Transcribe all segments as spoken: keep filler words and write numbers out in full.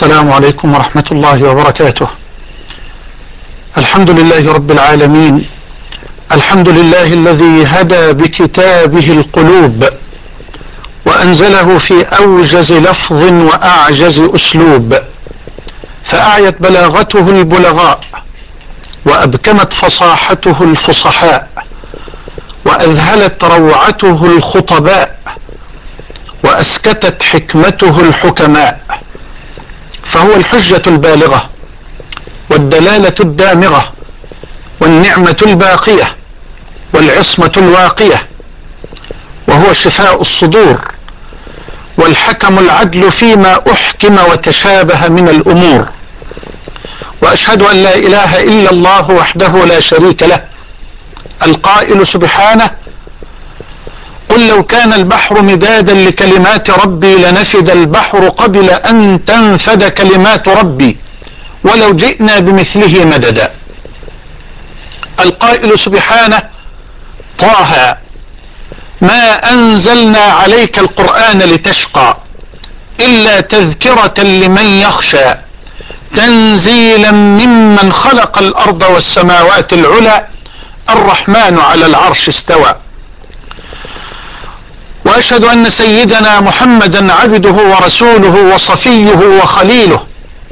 السلام عليكم ورحمة الله وبركاته. الحمد لله رب العالمين، الحمد لله الذي هدى بكتابه القلوب وأنزله في أوجز لفظ وأعجز أسلوب، فأعيت بلاغته البلغاء وأبكمت فصاحته الفصحاء وأذهلت روعته الخطباء وأسكتت حكمته الحكماء، فهو الحجة البالغة والدلالة الدامغة والنعمة الباقية والعصمة الواقية، وهو شفاء الصدور والحكم العدل فيما أحكم وتشابه من الأمور. وأشهد أن لا إله إلا الله وحده لا شريك له، القائل سبحانه: قل لو كان البحر مدادا لكلمات ربي لنفد البحر قبل أن تنفد كلمات ربي ولو جئنا بمثله مددا. القائل سبحانه: طه ما أنزلنا عليك القرآن لتشقى إلا تذكرة لمن يخشى تنزيلا ممن خلق الأرض والسماوات العلى الرحمن على العرش استوى. وأشهد أن سيدنا محمدا عبده ورسوله وصفيه وخليله،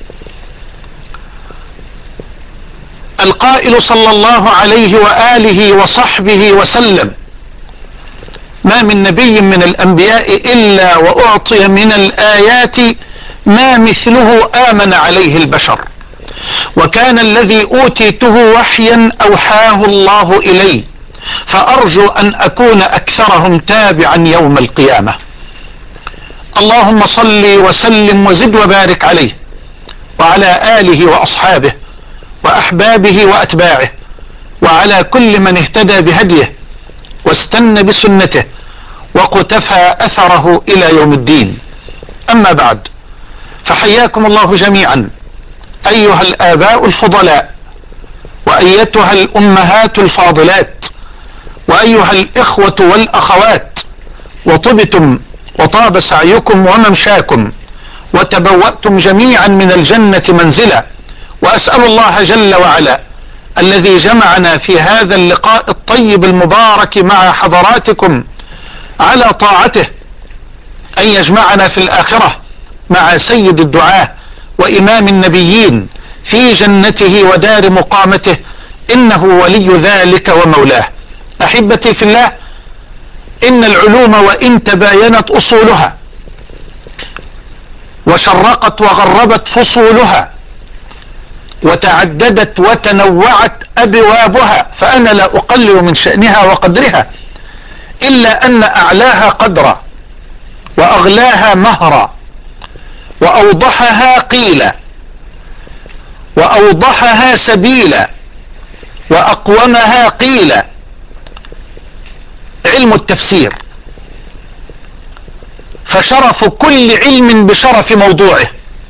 القائل صلى الله عليه وآله وصحبه وسلم: ما من نبي من الأنبياء إلا وأعطي من الآيات ما مثله آمن عليه البشر، وكان الذي أوتيته وحيا أوحاه الله إلي، فأرجو أن أكون أكثرهم تابعا يوم القيامة. اللهم صل وسلم وزد وبارك عليه وعلى آله وأصحابه وأحبابه وأتباعه وعلى كل من اهتدى بهديه واستنى بسنته وقتفى أثره إلى يوم الدين. أما بعد، فحياكم الله جميعا أيها الآباء الفضلاء، وأيتها الأمهات الفاضلات، وأيها الإخوة والأخوات، وطبتم وطاب سعيكم وممشاكم وتبوأتم جميعا من الجنة منزلا. وأسأل الله جل وعلا الذي جمعنا في هذا اللقاء الطيب المبارك مع حضراتكم على طاعته أن يجمعنا في الآخرة مع سيد الدعاة وإمام النبيين في جنته ودار مقامته، إنه ولي ذلك ومولاه. أحبتي في الله، إن العلوم وإن تباينت أصولها وشرقت وغربت فصولها وتعددت وتنوعت أبوابها، فأنا لا أقلل من شأنها وقدرها، إلا أن أعلاها قدرا وأغلاها مهرا وأوضحها قيلا وأوضحها سبيلا وأقومها قيلا علم التفسير، فشرف كل علم بشرف موضوعه،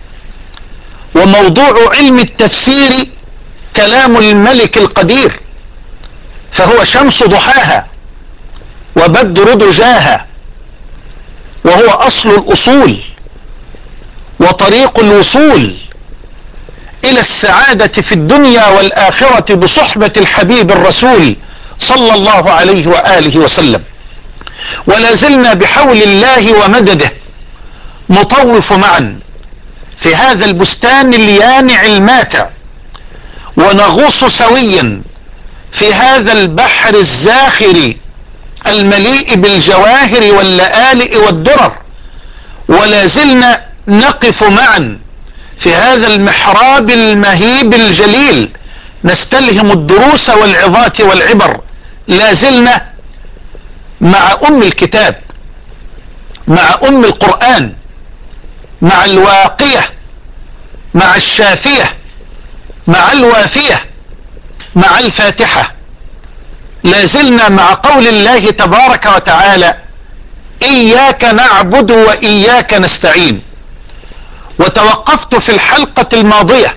وموضوع علم التفسير كلام الملك القدير، فهو شمس ضحاها وبدر دجاها، وهو أصل الأصول وطريق الوصول إلى السعادة في الدنيا والآخرة بصحبة الحبيب الرسول صلى الله عليه وآله وسلم. ولا زلنا بحول الله ومدده نطوف معا في هذا البستان اليانع الماتع، ونغوص سويا في هذا البحر الزاخر المليء بالجواهر واللآلئ والدرر، ولا زلنا نقف معا في هذا المحراب المهيب الجليل نستلهم الدروس والعظات والعبر. لا زلنا مع أم الكتاب، مع أم القرآن، مع الواقية، مع الشافية، مع الوافية، مع الفاتحة. لا زلنا مع قول الله تبارك وتعالى: إياك نعبد وإياك نستعين. وتوقفت في الحلقة الماضية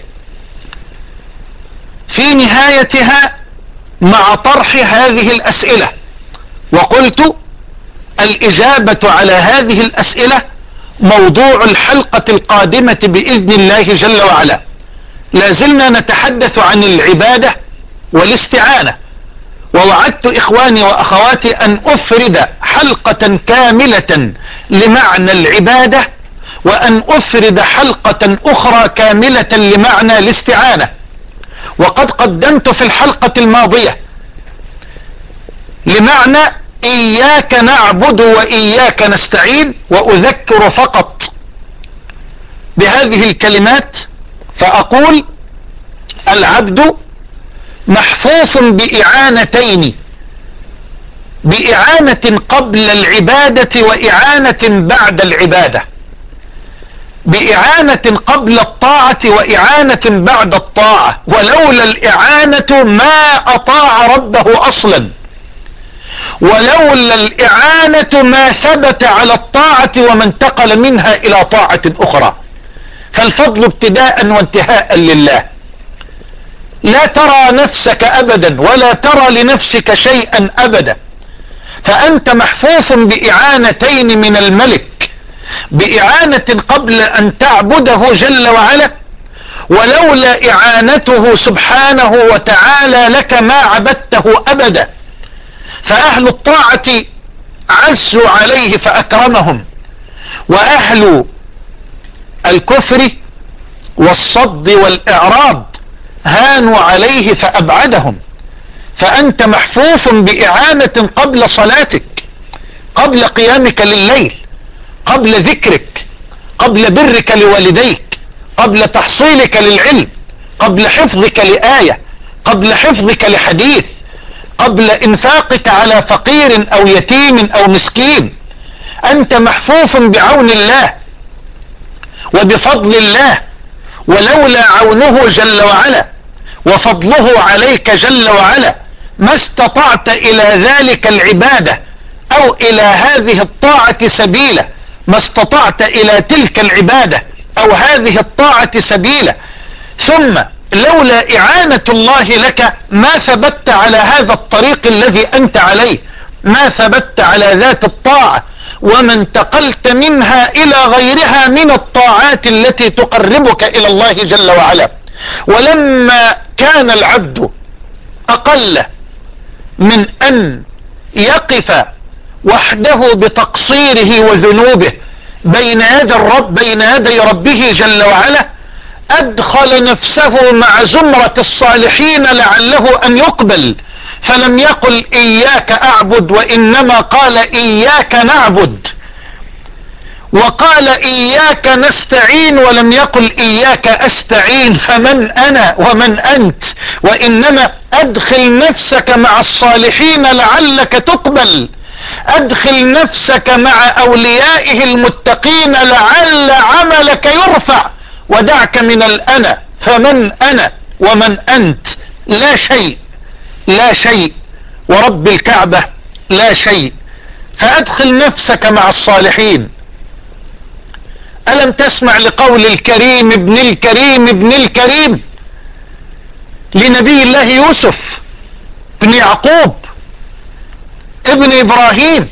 في نهايتها مع طرح هذه الأسئلة، وقلت: الإجابة على هذه الأسئلة موضوع الحلقة القادمة بإذن الله جل وعلا. لازلنا نتحدث عن العبادة والاستعانة، ووعدت إخواني وأخواتي أن أفرد حلقة كاملة لمعنى العبادة، وأن أفرد حلقة أخرى كاملة لمعنى الاستعانة. وقد قدمت في الحلقة الماضية لمعنى إياك نعبد وإياك نستعين، وأذكر فقط بهذه الكلمات فأقول: العبد محفوف بإعانتين، بإعانة قبل العبادة وإعانة بعد العبادة، بإعانة قبل الطاعة وإعانة بعد الطاعة. ولولا الإعانة ما أطاع ربه أصلا، ولولا الإعانة ما ثبت على الطاعة وما انتقل منها إلى طاعة أخرى. فالفضل ابتداء وانتهاء لله. لا ترى نفسك أبدا ولا ترى لنفسك شيئا أبدا، فأنت محفوف بإعانتين من الملك، بإعانة قبل أن تعبده جل وعلا، ولولا إعانته سبحانه وتعالى لك ما عبدته أبدا. فأهل الطاعة عزوا عليه فأكرمهم، وأهل الكفر والصد والإعراض هانوا عليه فأبعدهم. فأنت محفوف بإعانة قبل صلاتك، قبل قيامك لليل، قبل ذكرك، قبل برك لوالديك، قبل تحصيلك للعلم، قبل حفظك لآية، قبل حفظك لحديث، قبل إنفاقك على فقير أو يتيم أو مسكين. أنت محفوف بعون الله وبفضل الله، ولولا عونه جل وعلا وفضله عليك جل وعلا ما استطعت إلى ذلك العبادة أو إلى هذه الطاعة سبيلا، ما استطعت إلى تلك العبادة أو هذه الطاعة سبيلا. ثم لولا إعانة الله لك ما ثبت على هذا الطريق الذي أنت عليه، ما ثبت على ذات الطاعة، وما انتقلت منها إلى غيرها من الطاعات التي تقربك إلى الله جل وعلا. ولما كان العبد أقل من أن يقف وحده بتقصيره وذنوبه بين يدي الرب بين يدي ربه جل وعلا، أدخل نفسه مع زمرة الصالحين لعله أن يقبل، فلم يقل إياك أعبد، وإنما قال إياك نعبد، وقال إياك نستعين، ولم يقل إياك أستعين. فمن أنا ومن أنت؟ وإنما أدخل نفسك مع الصالحين لعلك تقبل، أدخل نفسك مع أوليائه المتقين لعل عملك يرفع، ودعك من الأنا. فمن أنا ومن أنت؟ لا شيء، لا شيء، ورب الكعبة لا شيء. فأدخل نفسك مع الصالحين. ألم تسمع لقول الكريم ابن الكريم ابن الكريم لنبي الله يوسف بن يعقوب ابن إبراهيم؟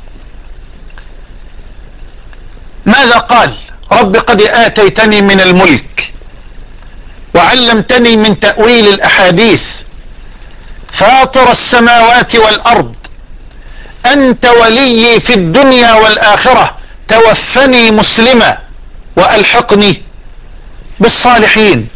ماذا قال؟ رب قد آتيتني من الملك وعلمتني من تأويل الأحاديث، فاطر السماوات والأرض، أنت ولي في الدنيا والآخرة، توفني مسلما وألحقني بالصالحين،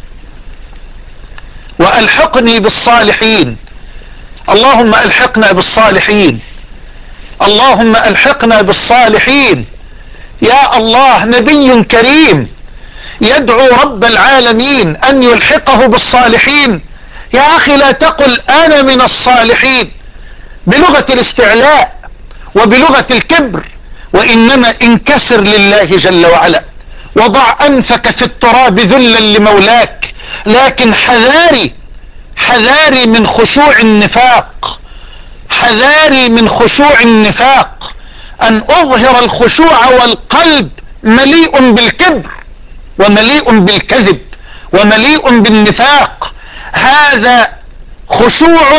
وألحقني بالصالحين. اللهم ألحقنا بالصالحين، اللهم ألحقنا بالصالحين. يا الله، نبي كريم يدعو رب العالمين أن يلحقه بالصالحين. يا أخي لا تقل أنا من الصالحين بلغة الاستعلاء وبلغة الكبر، وإنما انكسر لله جل وعلا، وضع أنفك في التراب ذلا لمولاك. لكن حذاري حذاري من خشوع النفاق، حذاري من خشوع النفاق، أن أظهر الخشوع والقلب مليء بالكبر ومليء بالكذب ومليء بالنفاق. هذا خشوع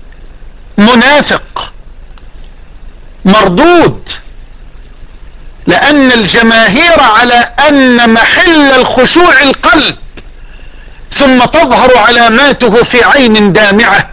منافق مردود. لأن الجماهير على أن محل الخشوع القلب، ثم تظهر علاماته في عين دامعة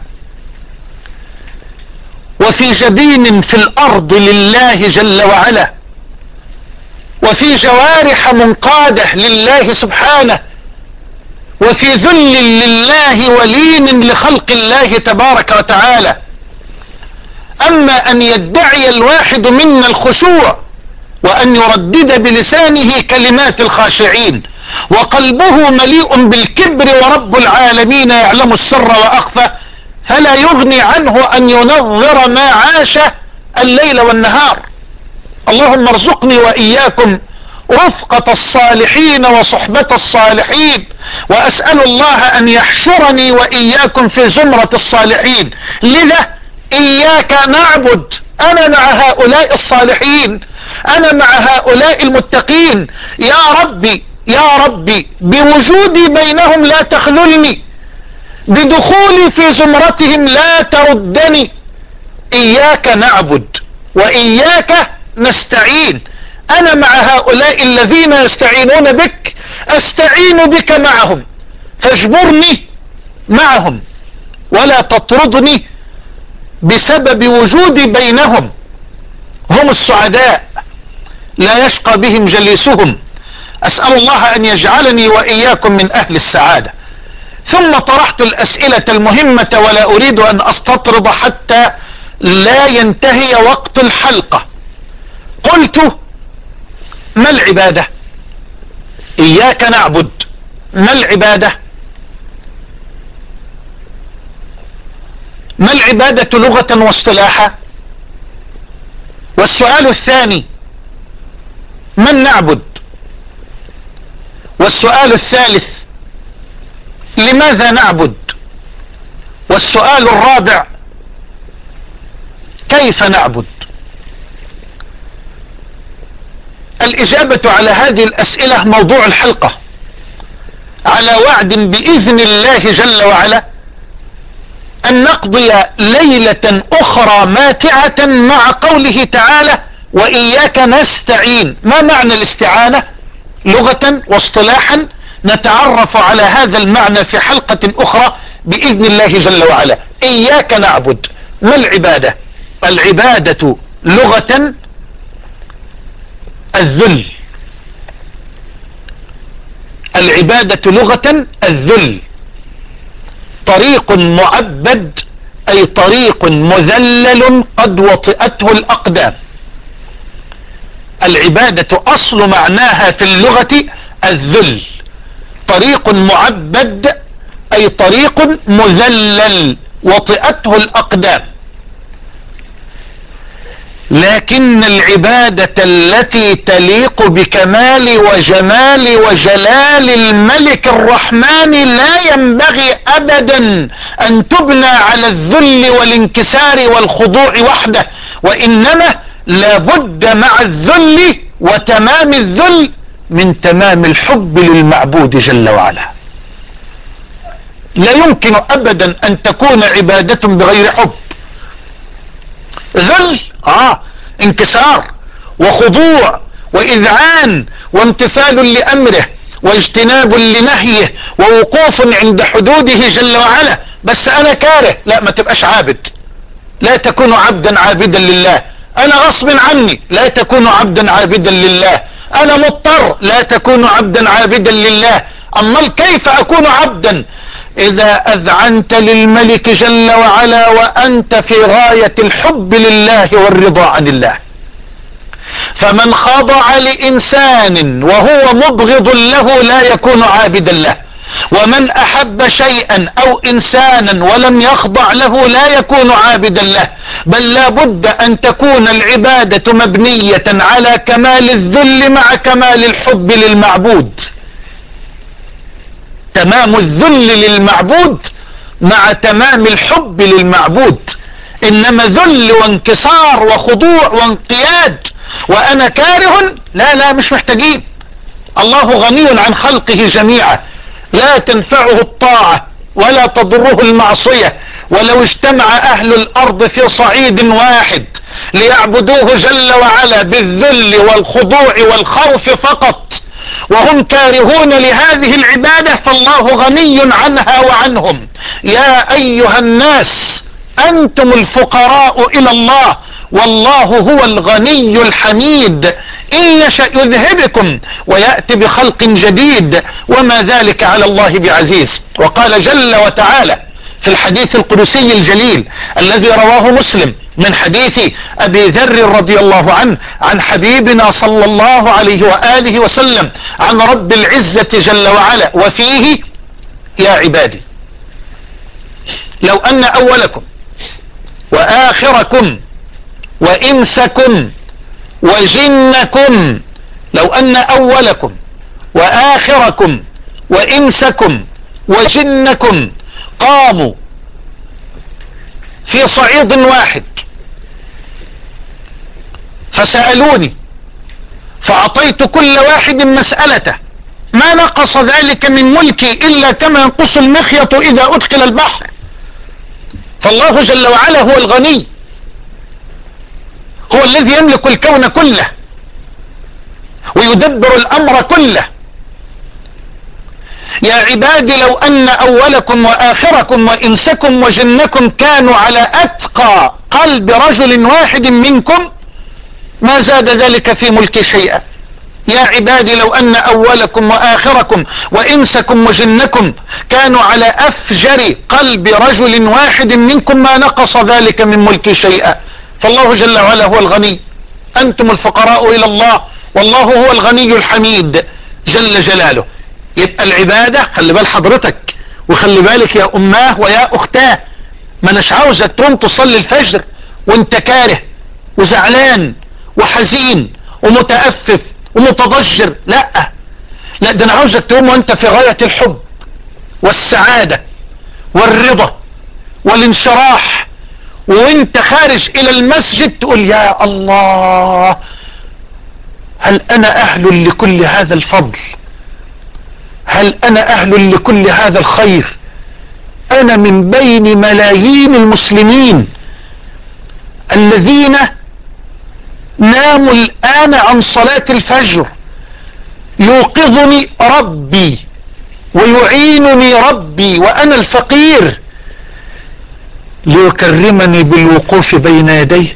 وفي جبين في الأرض لله جل وعلا، وفي جوارح منقادة لله سبحانه، وفي ذل لله ولين لخلق الله تبارك وتعالى. أما أن يدعي الواحد منا الخشوع وأن يردد بلسانه كلمات الخاشعين وقلبه مليء بالكبر ورب العالمين يعلم السر وأخفى، فلا يغني عنه أن ينظر ما عاش الليل والنهار. اللهم ارزقني وإياكم رفقة الصالحين وصحبة الصالحين، وأسأل الله أن يحشرني وإياكم في زمرة الصالحين. لذا إياك نعبد، أنا مع هؤلاء الصالحين، أنا مع هؤلاء المتقين. يا ربي يا ربي بوجودي بينهم لا تخذلني، بدخولي في زمرتهم لا تردني. إياك نعبد وإياك نستعين. أنا مع هؤلاء الذين يستعينون بك، أستعين بك معهم، فاجبرني معهم ولا تطردني بسبب وجودي بينهم. هم السعداء لا يشقى بهم جليسهم. أسأل الله أن يجعلني وإياكم من أهل السعادة. ثم طرحت الأسئلة المهمة ولا أريد أن أستطرد حتى لا ينتهي وقت الحلقة. قلت: ما العبادة؟ إياك نعبد، ما العبادة؟ ما العبادة لغة واصطلاحا؟ والسؤال الثاني: من نعبد؟ والسؤال الثالث: لماذا نعبد؟ والسؤال الرابع: كيف نعبد؟ الإجابة على هذه الأسئلة موضوع الحلقة، على وعد بإذن الله جل وعلا أن نقضي ليلة أخرى ماتعة مع قوله تعالى: وإياك نستعين. ما معنى الاستعانة لغة واصطلاحا؟ نتعرف على هذا المعنى في حلقة أخرى بإذن الله جل وعلا. إياك نعبد. ما العبادة؟ العبادة لغة الذل. العبادة لغة الذل، طريق معبد أي طريق مذلل قد وطئته الأقدام. العبادة أصل معناها في اللغة الذل، طريق معبد أي طريق مذلل وطئته الأقدام. لكن العبادة التي تليق بكمال وجمال وجلال الملك الرحمن لا ينبغي أبدا أن تبنى على الذل والانكسار والخضوع وحده، وإنما لابد مع الذل وتمام الذل من تمام الحب للمعبود جل وعلا. لا يمكن أبدا أن تكون عبادة بغير حب. ذل آه انكسار وخضوع وإذعان وامتثال لأمره واجتناب لنهيه ووقوف عند حدوده جل وعلا. بس أنا كاره، لا ما تبقاش عابد، لا تكون عبدا عابدا لله. أنا غصب عني، لا تكون عبدا عابدا لله. أنا مضطر، لا تكون عبدا عابدا لله. أما كيف أكون عبدا؟ إذا أذعنت للملك جل وعلا وأنت في غاية الحب لله والرضا عن الله. فمن خضع لإنسان وهو مبغض له لا يكون عابدا له، ومن أحب شيئا أو إنسانا ولم يخضع له لا يكون عابدا له. بل لا بد أن تكون العبادة مبنية على كمال الذل مع كمال الحب للمعبود. تمام الذل للمعبود مع تمام الحب للمعبود. إنما ذل وانكسار وخضوع وانقياد وأنا كاره، لا لا مش محتاجين. الله غني عن خلقه جميعا، لا تنفعه الطاعة ولا تضره المعصية ولو اجتمع اهل الارض في صعيد واحد ليعبدوه جل وعلا بالذل والخضوع والخوف فقط وهم كارهون لهذه العبادة فالله غني عنها وعنهم. يا ايها الناس انتم الفقراء الى الله والله هو الغني الحميد، ان يشأ يذهبكم ويأتي بخلق جديد وما ذلك على الله بعزيز. وقال جل وتعالى في الحديث القدسي الجليل الذي رواه مسلم من حديث ابي ذر رضي الله عنه عن حبيبنا صلى الله عليه وآله وسلم عن رب العزة جل وعلا وفيه: يا عبادي لو ان اولكم واخركم وانسكم وجنكم لو ان اولكم واخركم وانسكم وجنكم قاموا في صعيد واحد فسألوني فأعطيت كل واحد مسألته ما نقص ذلك من ملكي إلا كما ينقص المخيط إذا أدخل البحر. فالله جل وعلا هو الغني، هو الذي يملك الكون كله ويدبر الأمر كله. يا عبادي لو أن أولكم وآخركم وإنسكم وجنكم كانوا على أتقى قلب رجل واحد منكم ما زاد ذلك في ملك شيئا. يا عبادي لو أن أولكم وآخركم وإنسكم وجنكم كانوا على أفجر قلب رجل واحد منكم ما نقص ذلك من ملك شيئا. فالله جل وعلا هو الغني، أنتم الفقراء إلى الله والله هو الغني الحميد جل جلاله. يبقى العبادة خلي بال حضرتك وخلي بالك يا أماه ويا أختاه، ما نش عاوزك تقوم تصلي الفجر وانت كاره وزعلان وحزين ومتأفف ومتضجر، لا لا، ده انا عاوزك تقوم وانت في غاية الحب والسعادة والرضا والانشراح، وانت خارج الى المسجد تقول: يا الله، هل انا اهل لكل هذا الفضل؟ هل انا اهل لكل هذا الخير؟ انا من بين ملايين المسلمين الذين ناموا الان عن صلاة الفجر يوقظني ربي ويعينني ربي وانا الفقير ليكرمني بالوقوف بين يديه.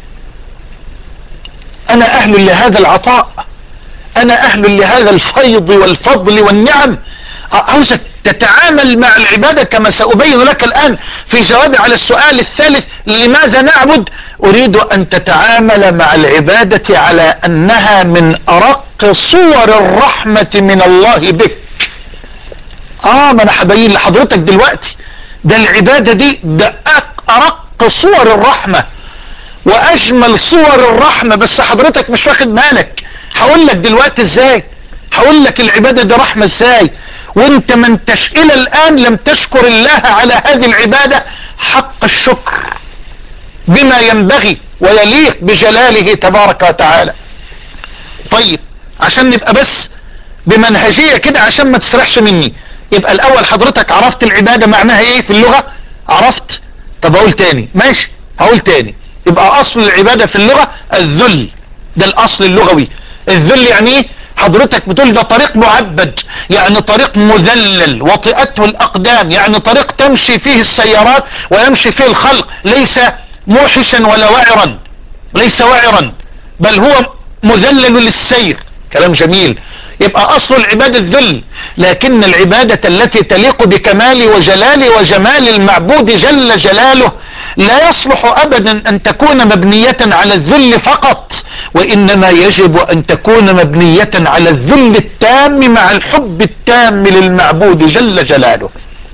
انا اهل لهذا العطاء، انا اهل لهذا الفيض والفضل والنعم. عاوزك تتعامل مع العبادة كما سأبين لك الآن في جوابي على السؤال الثالث: لماذا نعبد؟ أريد أن تتعامل مع العبادة على أنها من أرق صور الرحمة من الله بك. آه ما أنا هبين لحضرتك دلوقتي، ده العبادة دي ده أرق صور الرحمة وأجمل صور الرحمة، بس حضرتك مش واخد بالك. هقول لك دلوقتي ازاي، هقول لك العبادة دي رحمة ازاي وانت ما انتش الى الان لم تشكر الله على هذه العبادة حق الشكر بما ينبغي ويليق بجلاله تبارك وتعالى. طيب عشان نبقى بس بمنهجية كده عشان ما تسرحش مني، يبقى الاول حضرتك عرفت العبادة معناها ايه في اللغة؟ عرفت؟ طب اقول تاني؟ ماشي هقول تاني. يبقى اصل العبادة في اللغة الذل، ده الاصل اللغوي. الذل يعني ايه؟ حضرتك بتقول ده طريق معبد، يعني طريق مذلل وطئته الاقدام، يعني طريق تمشي فيه السيارات ويمشي فيه الخلق، ليس موحشا ولا وعرا، ليس وعرا بل هو مذلل للسير. كلام جميل. يبقى اصل العبادة الذل، لكن العبادة التي تليق بكمال وجلال وجمال المعبود جل جلاله لا يصلح ابدا ان تكون مبنية على الذل فقط، وانما يجب ان تكون مبنية على الذل التام مع الحب التام للمعبود جل جلاله.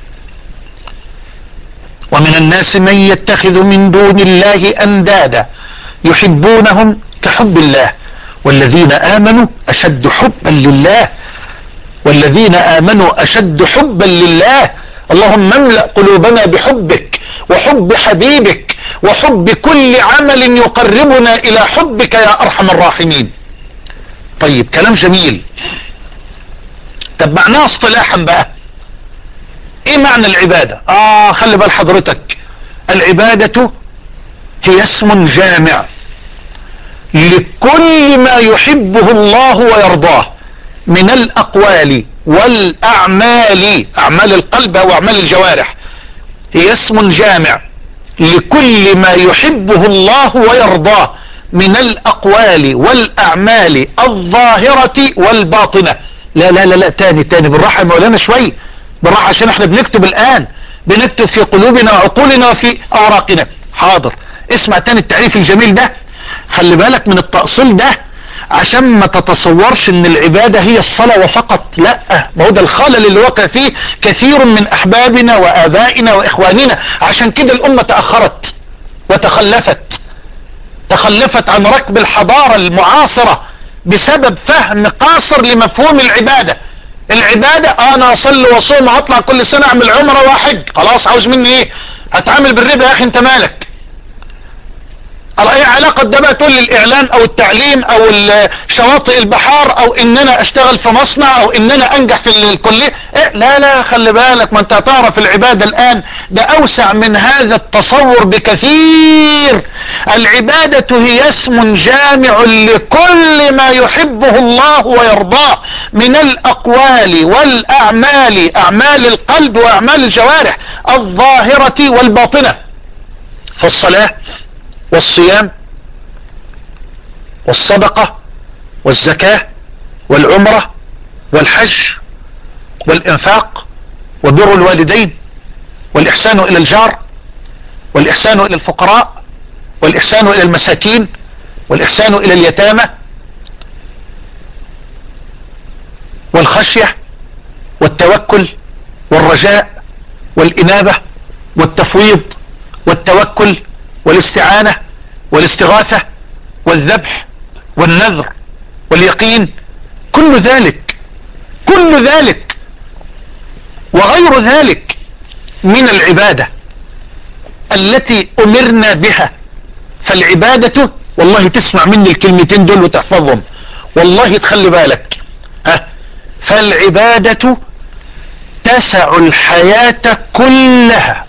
ومن الناس من يتخذ من دون الله اندادا يحبونهم كحب الله والذين امنوا اشد حبا لله، والذين امنوا اشد حبا لله. اللهم املأ قلوبنا بحبك وحب حبيبك وحب كل عمل يقربنا الى حبك يا ارحم الراحمين. طيب كلام جميل. طب معناه اصطلاحا بقى ايه معنى العبادة؟ اه خلي بال حضرتك، العبادة هي اسم جامع لكل ما يحبه الله ويرضاه من الأقوال والأعمال، أعمال القلب أو أعمال الجوارح. هي اسم جامع لكل ما يحبه الله ويرضاه من الأقوال والأعمال الظاهرة والباطنة. لا لا لا لا تاني تاني بالراحة يا مولانا شوي، بالراحة عشان احنا بنكتب الآن، بنكتب في قلوبنا وعقولنا وفي أوراقنا. حاضر، اسمع تاني التعريف الجميل ده، خلي بالك من التأصيل ده عشان ما تتصورش ان العبادة هي الصلاة وفقط. لا، ما هو ده الخلل اللي وقع فيه كثير من احبابنا وابائنا واخواننا. عشان كده الامة تأخرت وتخلفت تخلفت عن ركب الحضارة المعاصرة بسبب فهم قاصر لمفهوم العبادة. العبادة آه انا اصلي واصوم واطلع كل سنة اعمل عمرة واحج، خلاص عاوز مني ايه؟ هتعامل بالربا يا اخي انت مالك؟ على اي علاقة ده بقى تقول لي الاعلام او التعليم او شواطئ البحار او ان انا اشتغل في مصنع او ان انا انجح في الكلية؟ إيه؟ لا لا خلي بالك، ما انت هتعرف العبادة الان ده اوسع من هذا التصور بكثير. العبادة هي اسم جامع لكل ما يحبه الله ويرضاه من الاقوال والاعمال، اعمال القلب واعمال الجوارح الظاهرة والباطنة. فالصلاة والصيام والصدقة والزكاة والعمرة والحج والإنفاق وبر الوالدين والإحسان إلى الجار والإحسان إلى الفقراء والإحسان إلى المساكين والإحسان إلى اليتامى والخشية والتوكل والرجاء والإنابة والتفويض والتوكل والاستعانة والاستغاثة والذبح والنذر واليقين. كل ذلك كل ذلك وغير ذلك من العبادة التي أمرنا بها. فالعبادة، والله تسمع مني الكلمتين دول وتحفظهم، والله تخلي بالك ها، فالعبادة تسع الحياة كلها.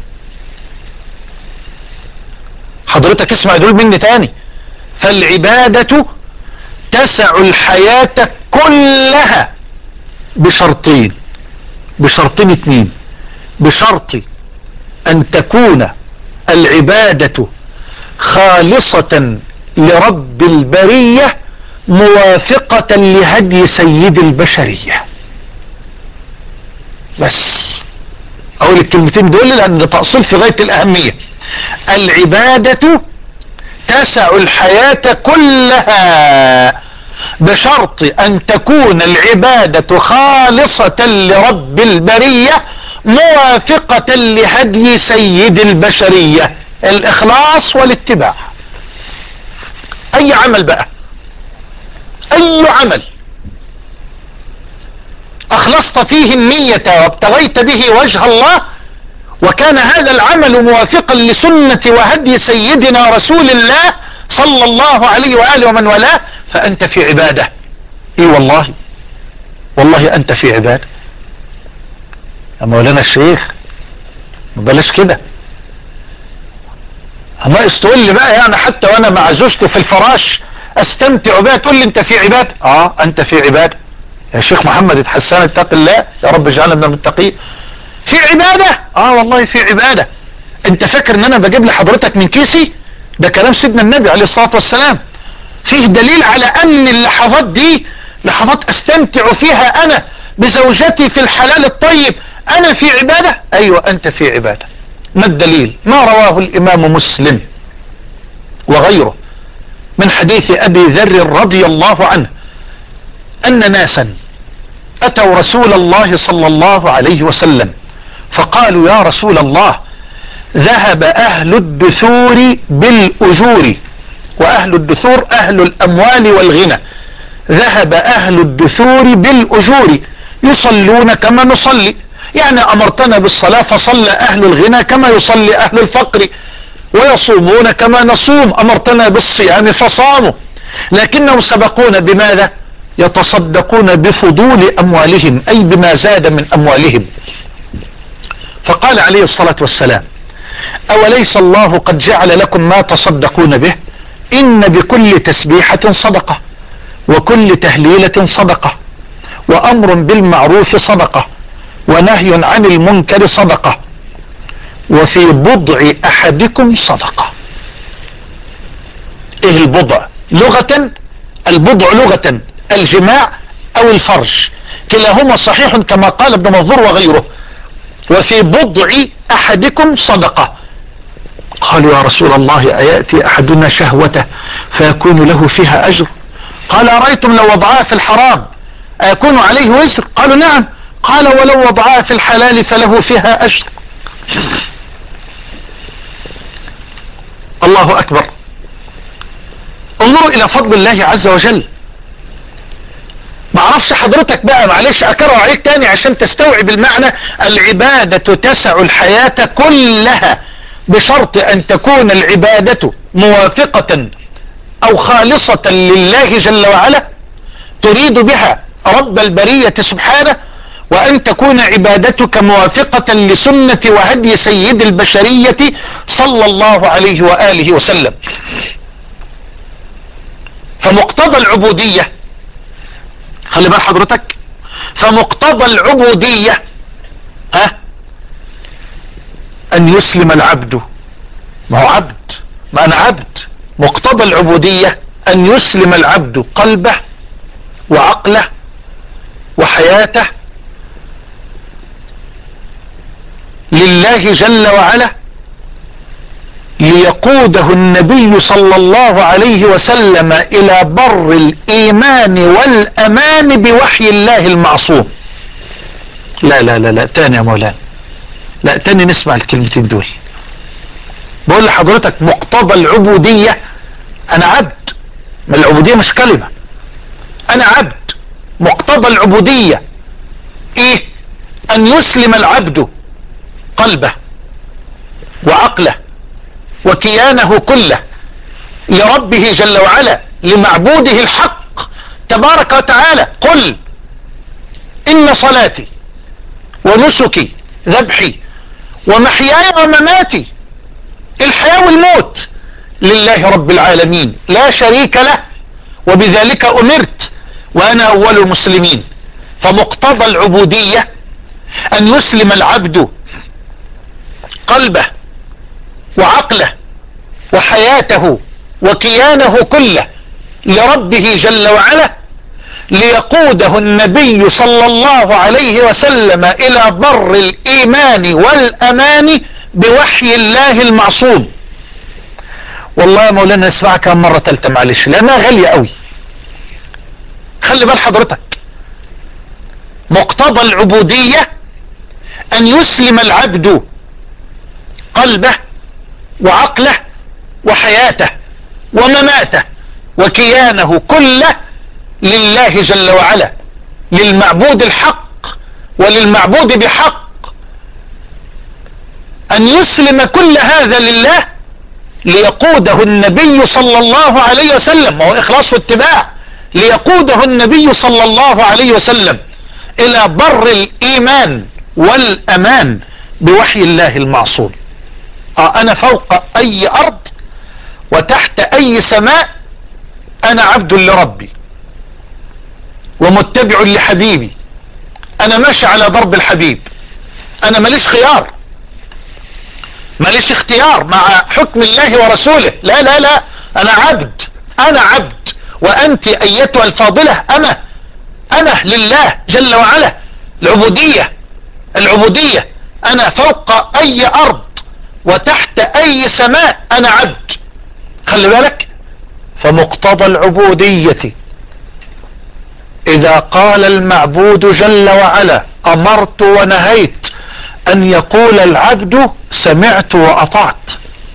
حضرتك اسمع دول مني تاني، فالعبادة تسع الحياة كلها بشرطين، بشرطين اتنين. بشرط ان تكون العبادة خالصة لرب البرية موافقة لهدي سيد البشرية. بس اقول الكلمتين دول لان ده تأصيل في غاية الاهمية. العبادة تسع الحياة كلها بشرط ان تكون العبادة خالصة لرب البرية موافقة لهدي سيد البشرية، الاخلاص والاتباع. اي عمل بقى، اي عمل اخلصت فيه النية وابتغيت به وجه الله وكان هذا العمل موافقا لسنة وهدي سيدنا رسول الله صلى الله عليه وآله ومن والاه فأنت في عبادة. اي والله والله أنت في عبادة يا مولانا الشيخ، بلاش كده. اما تقول لي بقى يعني حتى وانا مع زوجتي في الفراش استمتع بها تقول لي انت في عبادة. اه انت في عبادة يا شيخ محمد اتحسن اتق الله يا رب اجعلنا من المتقين. في عبادة، اه والله في عبادة. انت فاكر ان انا بجيب لحضرتك من كيسي؟ ده كلام سيدنا النبي عليه الصلاة والسلام، فيه دليل على ان اللحظات دي لحظات استمتع فيها انا بزوجتي في الحلال الطيب. انا في عبادة، ايوه انت في عبادة. ما الدليل؟ ما رواه الامام مسلم وغيره من حديث ابي ذر رضي الله عنه ان ناسا اتوا رسول الله صلى الله عليه وسلم فقالوا يا رسول الله ذهب اهل الدثور بالاجور، واهل الدثور اهل الاموال والغنى، ذهب اهل الدثور بالاجور يصلون كما نصلي، يعني امرتنا بالصلاة فصلى اهل الغنى كما يصلي اهل الفقر، ويصومون كما نصوم، امرتنا بالصيام فصاموا، لكنهم سبقون بماذا؟ يتصدقون بفضول اموالهم اي بما زاد من اموالهم. فقال عليه الصلاة والسلام أوليس الله قد جعل لكم ما تصدقون به؟ إن بكل تسبيحة صدقة، وكل تهليلة صدقة، وأمر بالمعروف صدقة، ونهي عن المنكر صدقة، وفي بضع أحدكم صدقة. إيه البضع؟ لغة البضع لغة الجماع أو الفرج، كلاهما صحيح كما قال ابن منظور وغيره. وفي بضع أحدكم صدقة. قالوا يا رسول الله أيأتي أحدنا شهوته فيكون له فيها أجر؟ قال أرأيتم لو وضعها في الحرام أيكون عليه وزر؟ قالوا نعم. قال ولو وضعها في الحلال فله فيها أجر. الله أكبر. انظروا إلى فضل الله عز وجل. معرفش حضرتك بقى، معلش أكرر عليك تاني عشان تستوعب المعنى. العبادة تسع الحياة كلها بشرط أن تكون العبادة موافقة أو خالصة لله جل وعلا، تريد بها رب البرية سبحانه، وأن تكون عبادتك موافقة لسنة وهدي سيد البشرية صلى الله عليه وآله وسلم. فمقتضى العبودية، خلي بال حضرتك، فمقتضى العبودية ها أن يسلم العبد. ما هو عبد، ما أنا عبد. مقتضى العبودية أن يسلم العبد قلبه وعقله وحياته لله جل وعلا، ليقوده النبي صلى الله عليه وسلم إلى بر الإيمان والأمان بوحي الله المعصوم. لا لا لا لا تاني يا مولانا، لا تاني نسمع الكلمتين دول. بقول لحضرتك مقتضى العبودية أنا عبد، ما العبودية مش كلمة، أنا عبد. مقتضى العبودية إيه؟ أن يسلم العبد قلبه وعقله وكيانه كله لربه جل وعلا، لمعبوده الحق تبارك وتعالى. قل إن صلاتي ونسكي ذبحي ومحياي ومماتي، الحياة والموت، لله رب العالمين لا شريك له، وبذلك أمرت وأنا أول المسلمين. فمقتضى العبودية أن يسلم العبد قلبه وعقله وحياته وكيانه كله لربه جل وعلا، ليقوده النبي صلى الله عليه وسلم إلى بر الإيمان والأمان بوحي الله المعصوم. والله يا مولانا نسمعها كم مرة تالتة معلش لأنها غالية قوي. خلي بال حضرتك، مقتضى العبودية أن يسلم العبد قلبه وعقله وحياته ومماته وكيانه كله لله جل وعلا، للمعبود الحق وللمعبود بحق. أن يسلم كل هذا لله ليقوده النبي صلى الله عليه وسلم، وهو إخلاص واتباع، ليقوده النبي صلى الله عليه وسلم إلى بر الإيمان والأمان بوحي الله المعصوم. آه أنا فوق أي أرض وتحت أي سماء أنا عبد لربي ومتبع لحبيبي، أنا ماشي على ضرب الحبيب، أنا ماليش خيار، ماليش اختيار مع حكم الله ورسوله. لا لا لا، أنا عبد، أنا عبد، وأنت أيتها الفاضلة أنا أنا لله جل وعلا. العبودية العبودية أنا فوق أي أرض وتحت أي سماء أنا عبد. خلي بالك، فمقتضى العبودية إذا قال المعبود جل وعلا أمرت ونهيت أن يقول العبد سمعت وأطعت.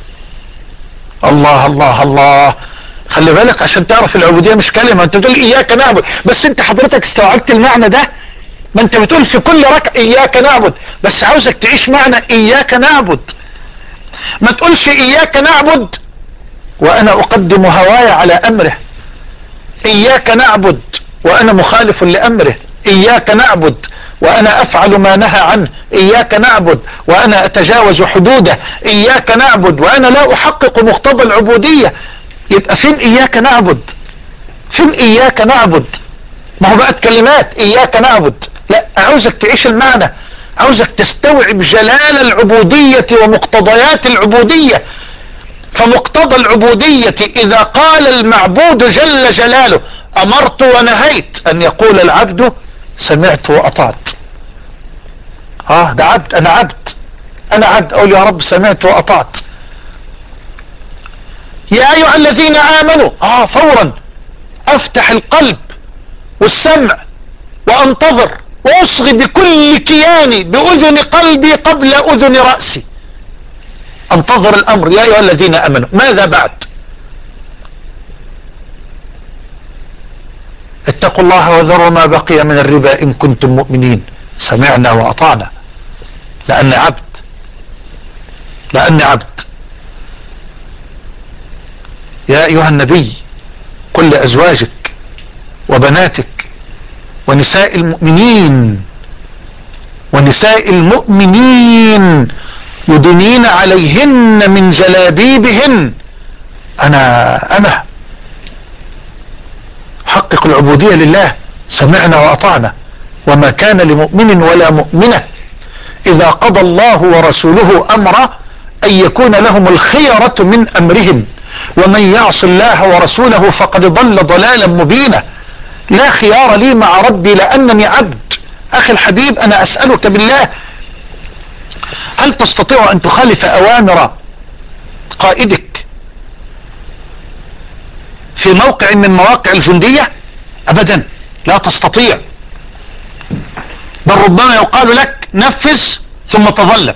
الله الله الله. خلي بالك عشان تعرف العبودية مش كلمة. انت بتقول إياك نعبد، بس انت حضرتك استوعبت المعنى ده؟ ما انت بتقول في كل ركعة إياك نعبد، بس عاوزك تعيش معنى إياك نعبد. ما تقولش إياك نعبد وأنا أقدم هواي على أمره، إياك نعبد وأنا مخالف لأمره. إياك نعبد وأنا أفعل ما نهى عنه، إياك نعبد وأنا أتجاوز حدوده، إياك نعبد وأنا لا أحقق مقتضى العبودية. يبقى فين إياك نعبد؟ فين إياك نعبد؟ ما هو بقت كلمات إياك نعبد. لا، عاوزك تعيش المعنى، عاوزك تستوعب جلال العبودية ومقتضيات العبودية. فمقتضى العبودية إذا قال المعبود جل جلاله أمرت ونهيت، أن يقول العبد سمعت وأطعت. آه ده عبد، أنا عبد، أنا عبد، أقول يا رب سمعت وأطعت. يا أيها الذين آمنوا، آه فورا أفتح القلب والسمع وأنتظر وأصغي بكل كياني بأذن قلبي قبل أذن رأسي، انتظر الأمر. يا أيها الذين آمنوا، ماذا بعد؟ اتقوا الله وذروا ما بقي من الربا إن كنتم مؤمنين. سمعنا وأطعنا، لأن عبد، لأن عبد. يا أيها النبي قل لأزواجك وبناتك ونساء المؤمنين ونساء المؤمنين يدنين عليهن من جلابيبهن. أنا أنا حقق العبودية لله، سمعنا وأطعنا. وما كان لمؤمن ولا مؤمنة إذا قضى الله ورسوله أمرا أن يكون لهم الخيرة من أمرهم، ومن يعص الله ورسوله فقد ضل ضلالا مبينا. لا خيار لي مع ربي لأنني عبد. أخي الحبيب، أنا أسألك بالله، هل تستطيع أن تخالف أوامر قائدك في موقع من مواقع الجندية؟ أبدا لا تستطيع، بل ربما يقال لك نفذ ثم تظلم،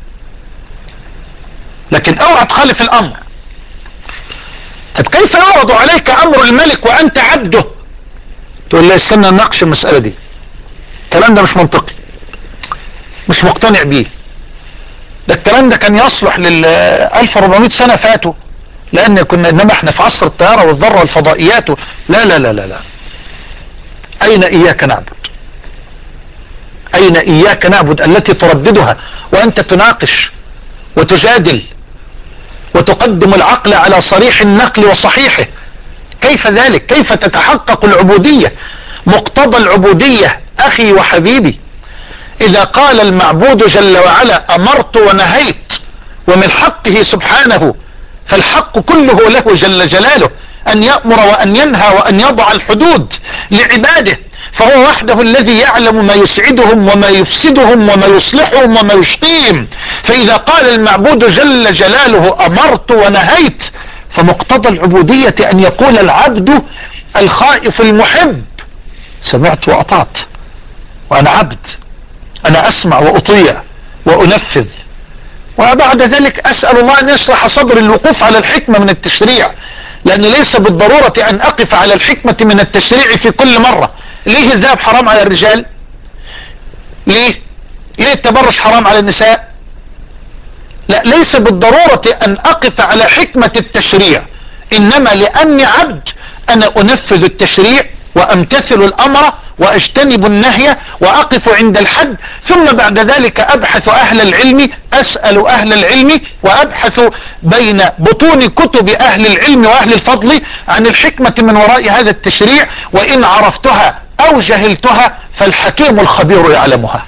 لكن اوعى تخالف الأمر. طب كيف يعرض عليك أمر الملك وأنت عبده؟ تقول لي استنى نناقش المسألة دي. الكلام ده مش منطقي، مش مقتنع بيه. ده الكلام ده كان يصلح لل ألف وأربعمائة سنة فاتوا، لأن كنا، إنما احنا في عصر الطيارة والذرة والفضائيات و... لا لا لا لا لا. أين إياك نعبد؟ أين إياك نعبد التي ترددها وأنت تناقش وتجادل وتقدم العقل على صريح النقل وصحيحه؟ كيف ذلك؟ كيف تتحقق العبودية؟ مقتضى العبودية أخي وحبيبي إذا قال المعبود جل وعلا أمرت ونهيت، ومن حقه سبحانه، فالحق كله له جل جلاله أن يأمر وأن ينهى وأن يضع الحدود لعباده، فهو وحده الذي يعلم ما يسعدهم وما يفسدهم وما يصلحهم وما يشقيهم. فإذا قال المعبود جل جلاله أمرت ونهيت، فمقتضى العبودية أن يقول العبد الخائف المحب سمعت وأطعت، وأنا عبد، أنا أسمع وأطيع وأنفذ. وبعد ذلك أسأل الله أن يشرح صدر الوقوف على الحكمة من التشريع، لأن ليس بالضرورة أن أقف على الحكمة من التشريع في كل مرة. ليه الذهب حرام على الرجال؟ ليه؟ ليه التبرج حرام على النساء؟ لا، ليس بالضرورة أن أقف على حكمة التشريع، إنما لأني عبد أنا أنفذ التشريع وأمتثل الأمر وأجتنب النهي وأقف عند الحد، ثم بعد ذلك أبحث أهل العلم، أسأل أهل العلم وأبحث بين بطون كتب أهل العلم وأهل الفضل عن الحكمة من وراء هذا التشريع، وإن عرفتها أو جهلتها فالحكيم الخبير يعلمها.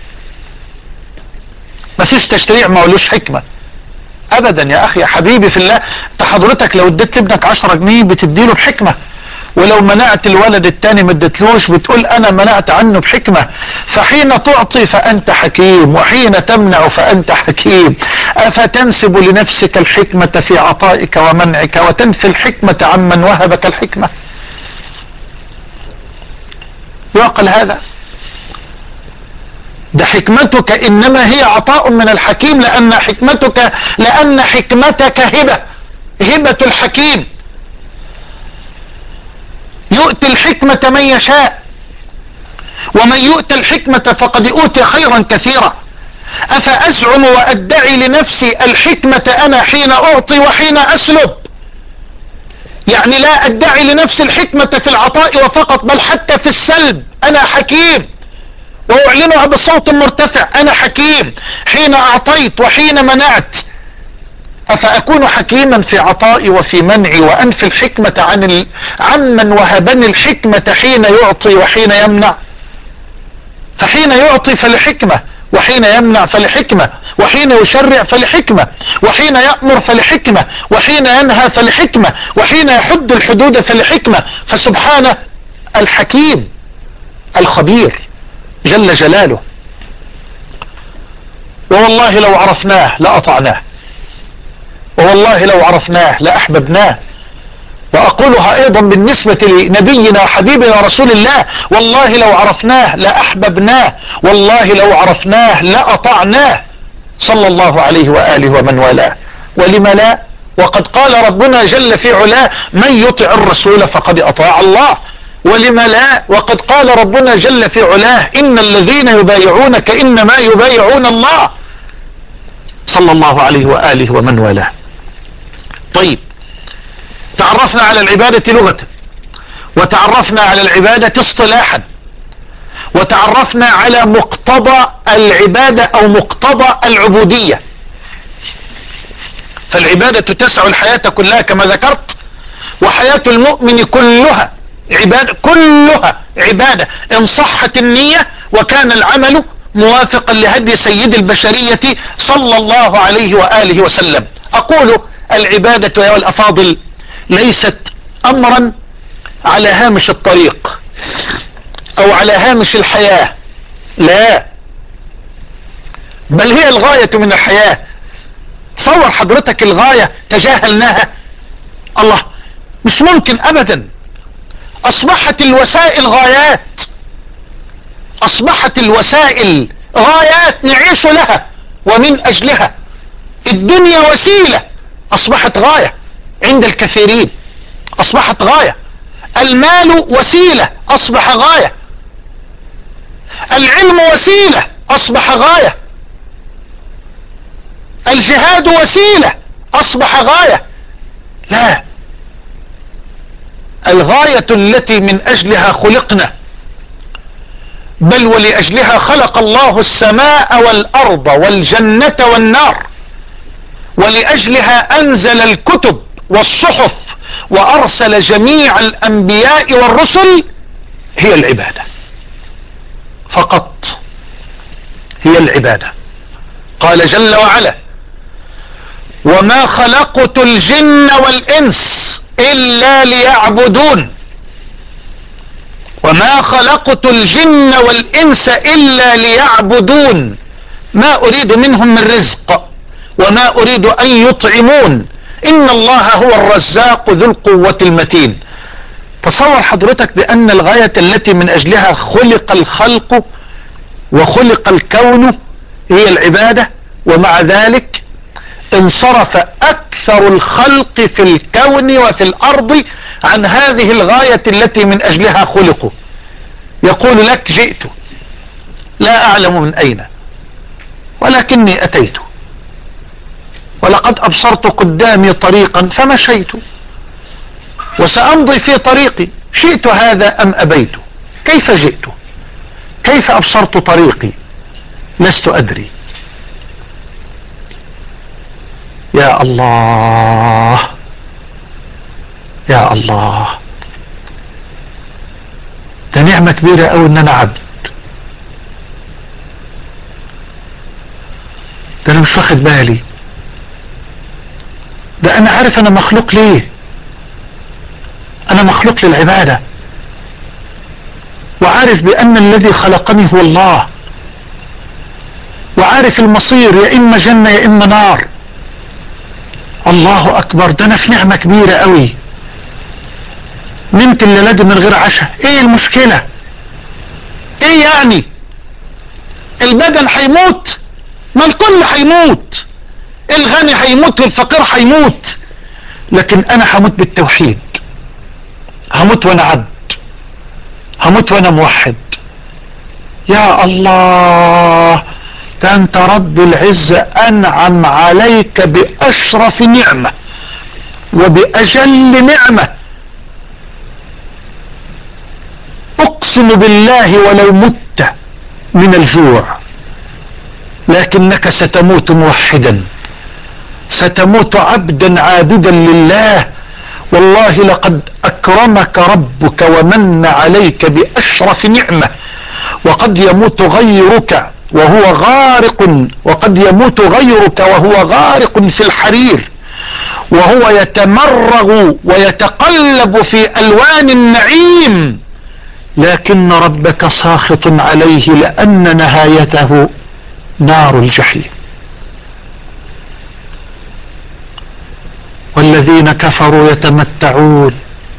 ما فيش تشريع ما ولوش حكمة أبدا يا أخي يا حبيبي في الله. حضرتك لو اديت لابنك عشرة جنيه بتديله بحكمة، ولو منعت الولد التاني ما اديتلوش بتقول انا منعت عنه بحكمة. فحين تعطي فانت حكيم، وحين تمنع فانت حكيم. افتنسب لنفسك الحكمة في عطائك ومنعك وتنفي الحكمة عمن وهبك الحكمة؟ يعقل هذا؟ ده حكمتك انما هي عطاء من الحكيم، لان حكمتك لان حكمتك هبة، هبة الحكيم. يؤتي الحكمة من يشاء، ومن يؤتى الحكمة فقد أوتي خيرا كثيرا. أفأزعم وأدعي لنفسي الحكمة أنا حين أعطي وحين أسلب؟ يعني لا ادعي لنفسي الحكمة في العطاء وفقط، بل حتى في السلب انا حكيم، واعلنها بصوت مرتفع، انا حكيم حين اعطيت وحين منعت. افاكون حكيما في عطائي وفي منعي وانفي الحكمة عن ال... عمن وهبني الحكمة حين يعطي وحين يمنع؟ فحين يعطي فلحكمة، وحين يمنع فلحكمة، وحين يشرع فلحكمة، وحين يأمر فلحكمة، وحين ينهى فلحكمة، وحين يحد الحدود فلحكمة. فسبحانه الحكيم الخبير جل جلاله. ووالله لو عرفناه لأطعناه، ووالله لو عرفناه لأحببناه. وأقولها أيضا بالنسبة لنبينا وحبيبنا رسول الله، والله لو عرفناه لأحببناه، والله لو عرفناه لأطعناه صلى الله عليه وآله ومن والاه. ولم لا؟ وقد قال ربنا جل في علاه: من يطع الرسول فقد أطاع الله. ولم لا؟ وقد قال ربنا جل في علاه: إن الذين يبايعونك إنما يبايعون الله، صلى الله عليه وآله ومن والاه. طيب، تعرفنا على العبادة لغة، وتعرفنا على العبادة اصطلاحا، وتعرفنا على مقتضى العبادة او مقتضى العبودية. فالعبادة تسع الحياة كلها كما ذكرت، وحياة المؤمن كلها عبادة، كلها عبادة إن صحت النية وكان العمل موافقا لهدي سيد البشرية صلى الله عليه وآله وسلم. أقول العبادة يا الأفاضل ليست أمرا على هامش الطريق أو على هامش الحياة، لا، بل هي الغاية من الحياة. تصور حضرتك الغاية تجاهلناها، الله، مش ممكن أبدا. أصبحت الوسائل غايات، أصبحت الوسائل غايات نعيش لها ومن أجلها. الدنيا وسيلة أصبحت غاية عند الكثيرين، أصبحت غاية. المال وسيلة أصبح غاية. العلم وسيلة أصبح غاية. الجهاد وسيلة أصبح غاية. لا، الغاية التي من أجلها خلقنا، بل ولأجلها خلق الله السماء والأرض والجنة والنار، ولأجلها أنزل الكتب والصحف وأرسل جميع الأنبياء والرسل، هي العبادة فقط، هي العبادة. قال جل وعلا: وما خلقت الجن والإنس إلا ليعبدون. وما خلقت الجن والإنس إلا ليعبدون ما أريد منهم من رزق وما أريد أن يطعمون إن الله هو الرزاق ذو القوة المتين. تصور حضرتك بأن الغاية التي من أجلها خلق الخلق وخلق الكون هي العبادة، ومع ذلك انصرف أكثر الخلق في الكون وفي الأرض عن هذه الغاية التي من أجلها خلقوا. يقول لك: جئت لا أعلم من أين، ولكني أتيت، ولقد أبصرت قدامي طريقا فمشيت، وسأمضي في طريقي، شئت هذا أم أبيت. كيف جئت؟ كيف أبصرت طريقي؟ لست أدري. يا الله، يا الله، ده نعمة كبيرة أوي إن أنا عبد. ده أنا مش واخد بالي، ده أنا عارف أنا مخلوق ليه. أنا مخلوق للعبادة، وعارف بأن الذي خلقني هو الله، وعارف المصير يا إما جنة يا إما نار. الله أكبر، ده أنا في نعمة كبيرة أوي. نمت الليلة دي من غير عشاء، إيه المشكلة؟ إيه يعني؟ البدن هيموت، ما الكل هيموت، الغني هيموت والفقير هيموت، لكن أنا هموت بالتوحيد، هموت وأنا عبد، هموت وأنا موحد. يا الله، ده أنت رب العزة أنعم عليك بأشرف نعمة، وبأجل نعمة. اقسم بالله ولو مت من الجوع لكنك ستموت موحدا، ستموت عبدا عابدا لله. والله لقد اكرمك ربك ومن عليك باشرف نعمة. وقد يموت غيرك وهو غارق وقد يموت غيرك وهو غارق في الحرير، وهو يتمرغ ويتقلب في الوان النعيم، لكن ربك ساخط عليه لان نهايته نار الجحيم. والذين كفروا يتمتعون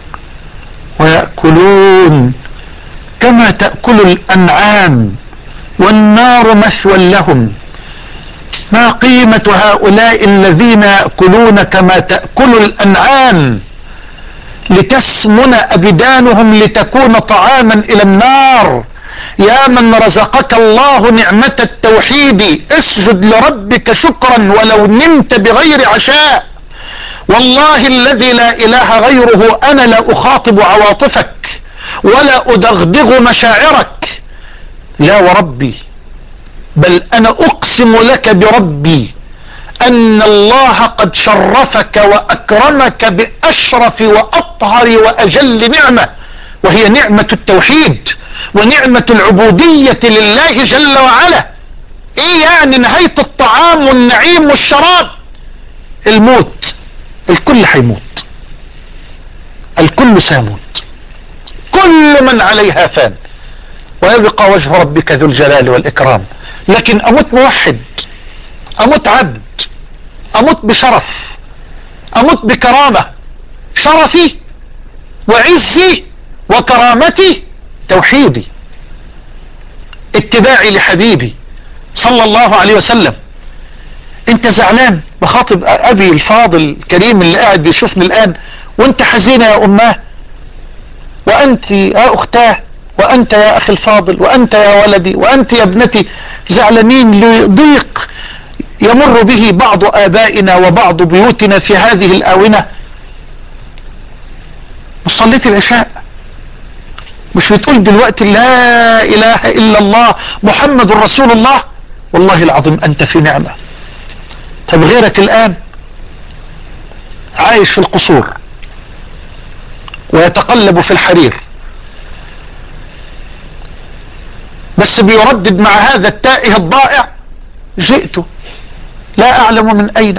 ويأكلون كما تأكل الأنعام والنار مثوى لهم. ما قيمة هؤلاء الذين يأكلون كما تأكل الأنعام لتسمن أبدانهم لتكون طعاما إلى النار؟ يا من رزقك الله نعمة التوحيد اسجد لربك شكرا ولو نمت بغير عشاء. والله الذي لا إله غيره أنا لا أخاطب عواطفك ولا أدغدغ مشاعرك، لا وربي، بل أنا أقسم لك بربي أن الله قد شرفك وأكرمك بأشرف وأطهر وأجل نعمة، وهي نعمة التوحيد ونعمة العبودية لله جل وعلا. إيه يعني نهاية الطعام والنعيم والشراب؟ الموت. الكل حيموت، الكل سيموت، كل من عليها فان ويبقى وجه ربك ذو الجلال والإكرام. لكن أموت موحد، أموت عبد، أموت بشرف، أموت بكرامة. شرفي وعزي وكرامتي توحيدي، اتباعي لحبيبي صلى الله عليه وسلم. انت زعلان؟ بخاطب ابي الفاضل الكريم اللي قاعد بيشوفني الان، وانت حزينة يا اماه، وانت يا اختاه، وانت يا اخي الفاضل، وانت يا ولدي، وانت يا ابنتي زعلانين لضيق يمر به بعض ابائنا وبعض بيوتنا في هذه الاونة. مش صليت العشاء؟ مش بتقول دلوقتي لا اله الا الله محمد رسول الله؟ والله العظيم انت في نعمة. طب غيرك الآن عايش في القصور ويتقلب في الحرير، بس بيردد مع هذا التائه الضائع: جئت لا أعلم من أين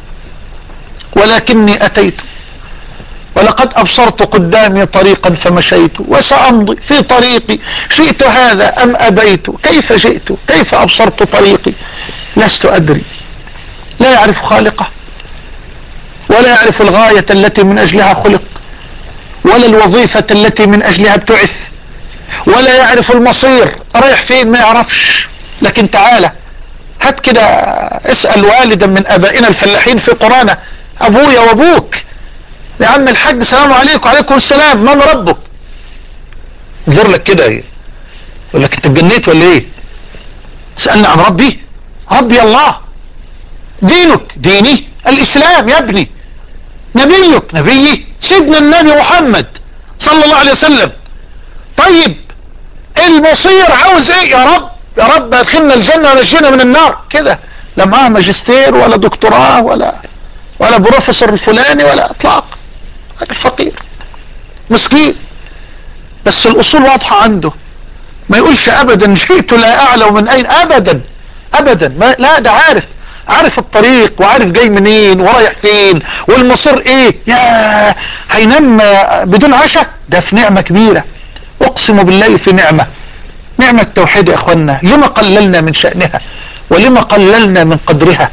ولكني أتيت، ولقد أبصرت قدامي طريقا فمشيت وسأمضي في طريقي، شئت هذا أم أبيت، كيف جئت، كيف أبصرت طريقي، لست أدري. لا يعرف خالقه، ولا يعرف الغاية التي من أجلها خلق، ولا الوظيفة التي من أجلها ابتعث، ولا يعرف المصير رايح فين، ما يعرفش. لكن تعالى هات كده اسأل والدا من أبائنا الفلاحين في قرانا: أبويا وأبوك يا عم الحاج السلام عليكم. وعليكم السلام، من ربك؟ ينظر لك كده يقول لك انت اتجنيت ولا ايه؟ سألنا عن ربي؟ ربي الله. دينك؟ ديني الإسلام يا ابني. نبيك؟ نبيي سيدنا النبي محمد صلى الله عليه وسلم. طيب المصير عاوز ايه؟ يا رب يا رب ادخلنا الجنة ونجينا من النار. كده لا معاه ماجستير ولا دكتوراه ولا ولا بروفيسور الفلاني ولا اطلاق، فقير مسكين، بس الاصول واضحة عنده. ما يقولش ابدا جئت لا اعلم من اين، ابدا ابدا ما لا، ده عارف عارف الطريق وعارف جاي منين ورايح فين والمصير ايه. يا هينام بدون عشاء؟ ده في نعمة كبيرة، اقسم بالله في نعمة، نعمة التوحيد يا اخوانا. لما قللنا من شأنها ولما قللنا من قدرها؟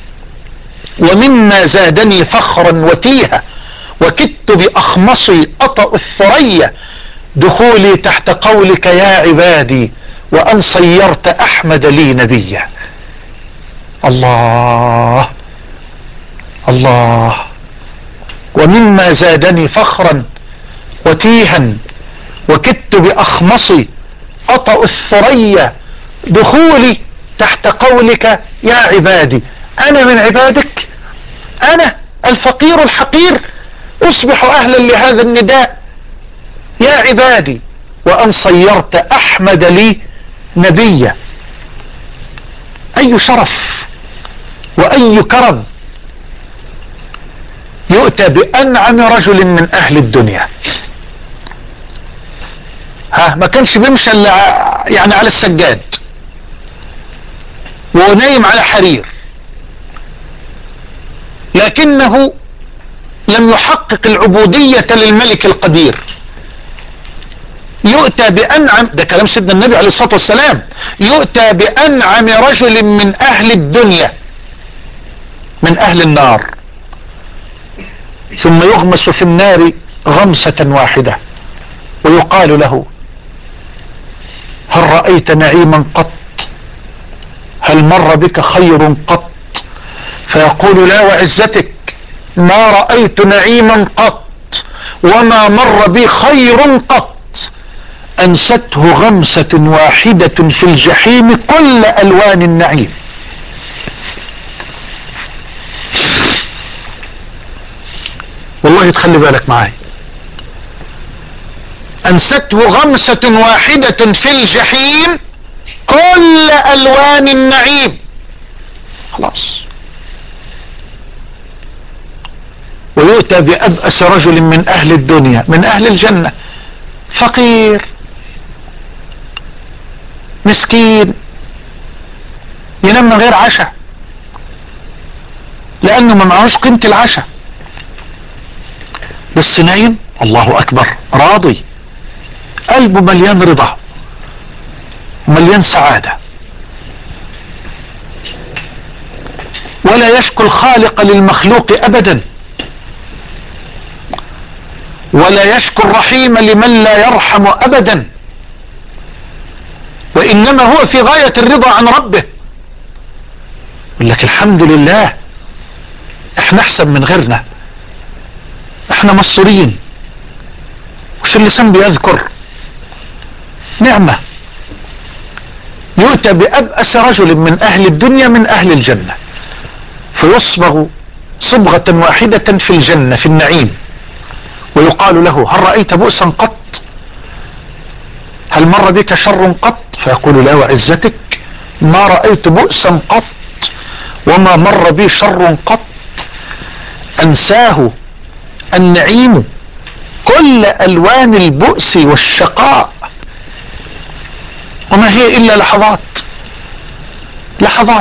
ومما زادني فخرا وتيها وكدت بأخمصي أطأ الثريا دخولي تحت قولك يا عبادي وأن صيرت أحمد لي نبيا. الله الله. ومما زادني فخرا وتيها وكدت بأخمصي أطأ الثريا دخولي تحت قولك يا عبادي. أنا من عبادك؟ أنا الفقير الحقير أصبح أهلا لهذا النداء: يا عبادي، وأن صيرت أحمد لي نبيا. أي شرف وأي كرم يؤتى بأنعم رجل من أهل الدنيا. ها ما كانش بيمشي يعني على السجاد ونايم على حرير، لكنه لم يحقق العبودية للملك القدير. يؤتى بأنعم، ده كلام سيدنا النبي عليه الصلاة والسلام، يؤتى بأنعم رجل من أهل الدنيا من أهل النار، ثم يغمس في النار غمسة واحدة ويقال له: هل رأيت نعيما قط؟ هل مر بك خير قط؟ فيقول: لا وعزتك ما رأيت نعيما قط وما مر بي خير قط. أنسته غمسة واحدة في الجحيم كل ألوان النعيم. والله تخلي بالك معاي، أنسته غمسة واحدة في الجحيم كل ألوان النعيم. خلاص. ويؤتى بأبأس رجل من أهل الدنيا من أهل الجنة، فقير مسكين ينام من غير عشاء لأنه ما معهوش قيمة العشاء، بس نايم الله أكبر راضي، قلبه مليان رضا مليان سعادة، ولا يشكو الخالق للمخلوق أبدا، ولا يشكو الرحيم لمن لا يرحم أبدا، وإنما هو في غاية الرضا عن ربه. يقول لك الحمد لله احنا احسن من غيرنا، احنا مستورين، وش اللسان بيذكر نعمة. يؤتى بأبأس رجل من أهل الدنيا من أهل الجنة، فيصبغ صبغة واحدة في الجنة في النعيم، ويقال له: هل رأيت بؤسا قط؟ هل مر بك شر قط؟ فيقول: لا وعزتك ما رأيت بؤسا قط وما مر بي شر قط. أنساه النعيم كل ألوان البؤس والشقاء، وما هي إلا لحظات لحظات.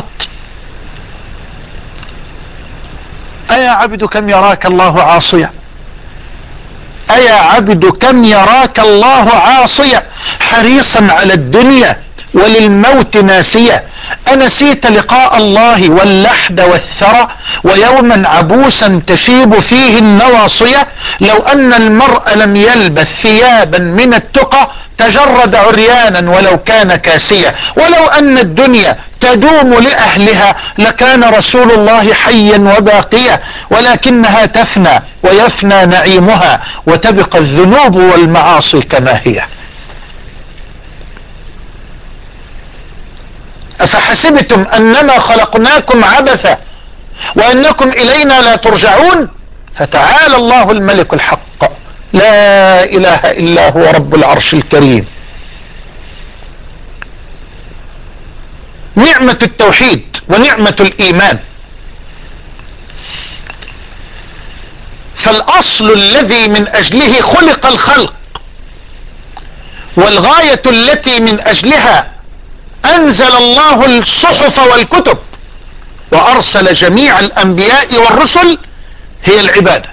أيا عبد كم يراك الله عاصيا، أيا عبد كم يراك الله عاصيا، حريصا على الدنيا وللموت ناسيا، أنسيت لقاء الله واللحد والثرى ويوما عبوسا تشيب فيه النواصية. لو أن المرء لم يلبث ثيابا من التقى تجرد عريانا ولو كان كاسيا، ولو أن الدنيا تدوم لأهلها لكان رسول الله حيا وباقيا، ولكنها تفنى ويفنى نعيمها وتبقى الذنوب والمعاصي كما هي. أفحسبتم أنما خلقناكم عبثا وأنكم إلينا لا ترجعون، فتعالى الله الملك الحق لا إله إلا هو رب العرش الكريم. نعمة التوحيد ونعمة الإيمان، فالأصل الذي من أجله خلق الخلق والغاية التي من أجلها أنزل الله الصحف والكتب وأرسل جميع الأنبياء والرسل هي العبادة.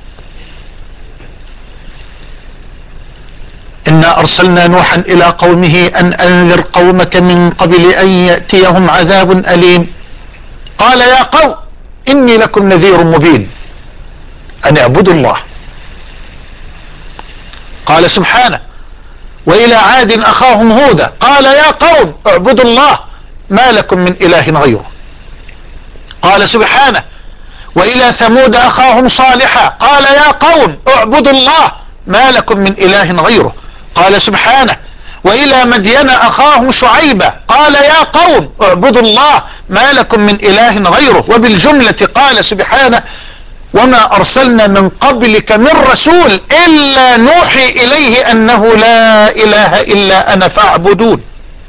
إنا أرسلنا نوحا إلى قومه أن أنذر قومك من قبل أن يأتيهم عذاب أليم، قال يا قوم إني لكم نذير مبين أن اعبدوا الله. قال سبحانه وإلى عاد أخاهم هودا قال يا قوم اعبدوا الله ما لكم من إله غيره. قال سبحانه وإلى ثمود أخاهم صالحا قال يا قوم اعبدوا الله ما لكم من إله غيره. قال سبحانه وإلى مدين أخاهم شعيبا قال يا قوم اعبدوا الله ما لكم من إله غيره. وبالجملة قال سبحانه وما أرسلنا من قبلك من رسول إلا نوحي إليه أنه لا إله إلا أنا فاعبدون.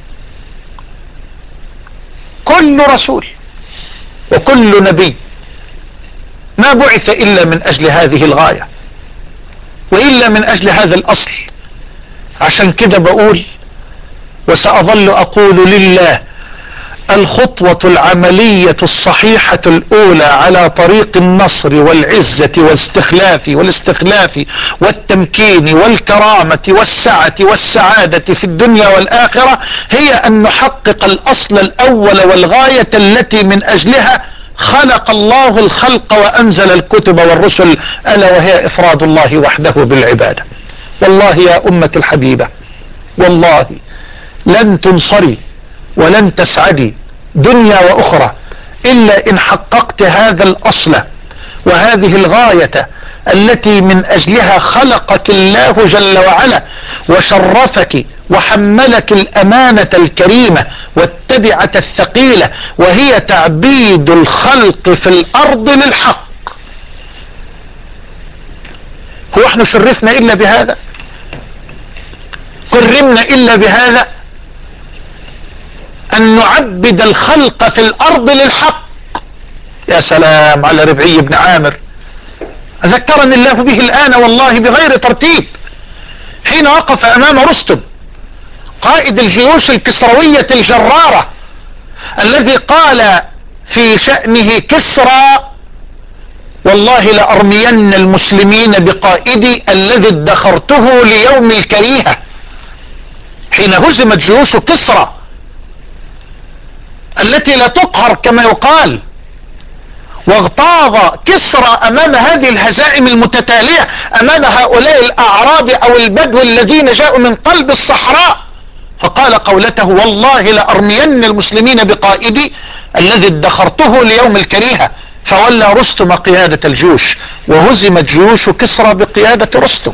كل رسول وكل نبي ما بعث إلا من أجل هذه الغاية وإلا من أجل هذا الأصل. عشان كده بقول وسأظل أقول لله الخطوة العملية الصحيحة الأولى على طريق النصر والعزة والاستخلاف والاستخلاف والتمكين والكرامة والسعة والسعادة في الدنيا والآخرة هي أن نحقق الأصل الأول والغاية التي من أجلها خلق الله الخلق وأنزل الكتب والرسل، ألا وهي إفراد الله وحده بالعبادة. والله يا أمة الحبيبة، والله لن تنصري ولن تسعدي دنيا وأخرى إلا إن حققت هذا الأصل وهذه الغاية التي من أجلها خلقك الله جل وعلا وشرفك وحملك الأمانة الكريمة والتبعة الثقيلة، وهي تعبيد الخلق في الأرض للحق. هو احنا شرفنا إلا بهذا؟ كرمنا إلا بهذا؟ أن نعبد الخلق في الأرض للحق. يا سلام على ربعي بن عامر، ذكرني الله به الآن والله بغير ترتيب، حين وقف أمام رستم قائد الجيوش الكسروية الجرارة الذي قال في شأنه كسرى والله لأرمين المسلمين بقائدي الذي ادخرته ليوم الكريهة. حين هزمت جيوش كسرى التي لا تقهر كما يقال، واغتاظ كسرى امام هذه الهزائم المتتالية، امام هؤلاء الاعراب او البدو الذين جاءوا من قلب الصحراء، فقال قولته والله لأرمين المسلمين بقائدي الذي ادخرته ليوم الكريهة. فولى رستم قيادة الجيوش وهزمت جيوش كسرى بقيادة رستم.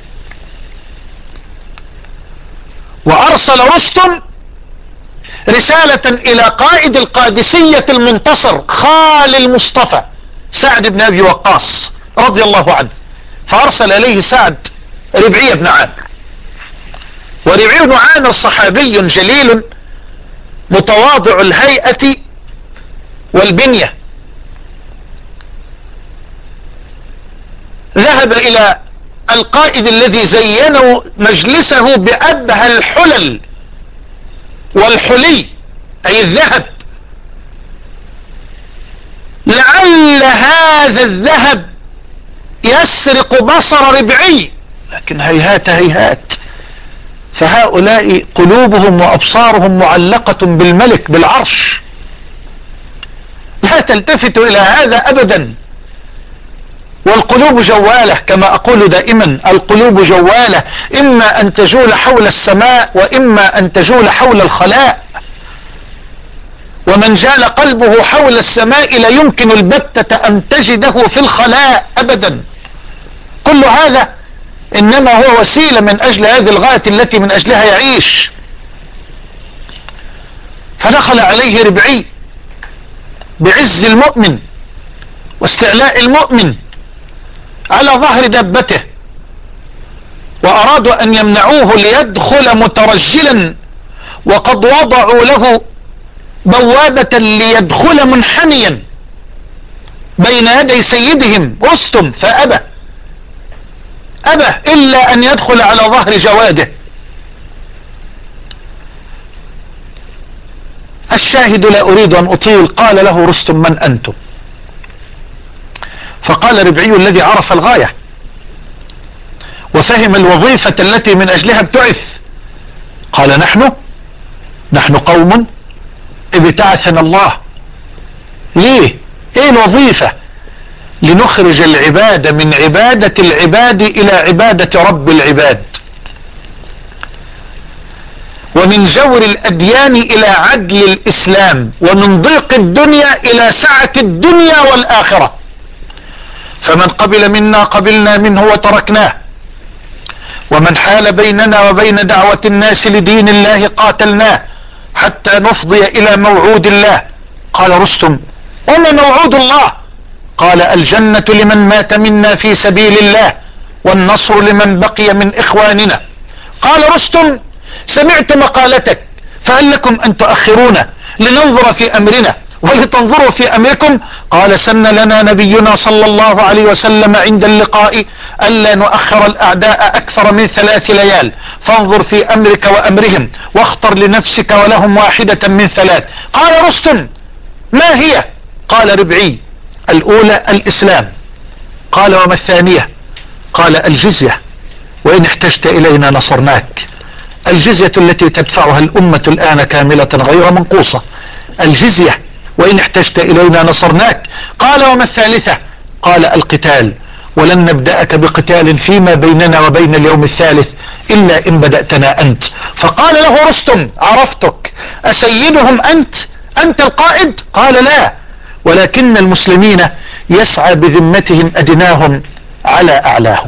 وارسل رستم رسالة الى قائد القادسية المنتصر خال المصطفى سعد بن ابي وقاص رضي الله عنه، فارسل اليه سعد ربعي بن عامر. وربعي بن عامر صحابي جليل متواضع الهيئة والبنية، ذهب الى القائد الذي زينوا مجلسه بأبهى الحلل والحلي أي الذهب، لعل هذا الذهب يسرق بصر ربعي، لكن هيهات هيهات، فهؤلاء قلوبهم وأبصارهم معلقة بالملك بالعرش، لا تلتفت إلى هذا أبدا. والقلوب جوالة كما أقول دائما، القلوب جوالة، إما أن تجول حول السماء وإما أن تجول حول الخلاء، ومن جال قلبه حول السماء لا يمكن البتة أن تجده في الخلاء أبدا. كل هذا إنما هو وسيلة من أجل هذه الغاية التي من أجلها يعيش. فدخل عليه ربعي بعز المؤمن واستعلاء المؤمن على ظهر دابته، وأرادوا أن يمنعوه ليدخل مترجلا، وقد وضعوا له بوابة ليدخل منحنيا بين يدي سيدهم رستم، فأبى أبى إلا أن يدخل على ظهر جواده. الشاهد لا أريد أن أطيل، قال له رستم من أنتم؟ فقال ربعي الذي عرف الغاية وفهم الوظيفة التي من أجلها ابتعث، قال نحن نحن قوم ابتعثنا الله. ليه؟ ايه الوظيفة؟ لنخرج العباد من عبادة العباد إلى عبادة رب العباد، ومن جور الأديان إلى عدل الإسلام، ومن ضيق الدنيا إلى سعة الدنيا والآخرة. فمن قبل منا قبلنا منه وتركناه، ومن حال بيننا وبين دعوة الناس لدين الله قاتلناه حتى نفضي إلى موعود الله. قال رستم وما موعود الله؟ قال الجنة لمن مات منا في سبيل الله والنصر لمن بقي من إخواننا. قال رستم سمعت مقالتك فهل لكم أن تؤخرونا لننظر في أمرنا ولتنظروا في أمركم؟ قال سن لنا نبينا صلى الله عليه وسلم عند اللقاء ألا نؤخر الأعداء أكثر من ثلاث ليال، فانظر في أمرك وأمرهم واختر لنفسك ولهم واحدة من ثلاث. قال رستم ما هي؟ قال ربعي الأولى الإسلام. قال وما الثانية؟ قال الجزية وإن احتجت إلينا نصرناك. الجزية التي تدفعها الأمة الآن كاملة غير منقوصة، الجزية وإن احتجت إلينا نصرناك. قال وما الثالثة؟ قال القتال، ولن نبدأك بقتال فيما بيننا وبين اليوم الثالث إلا إن بدأتنا أنت. فقال له رستم عرفتك، أسيدهم أنت؟ أنت القائد؟ قال لا، ولكن المسلمين يسعى بذمتهم أدناهم على أعلاهم.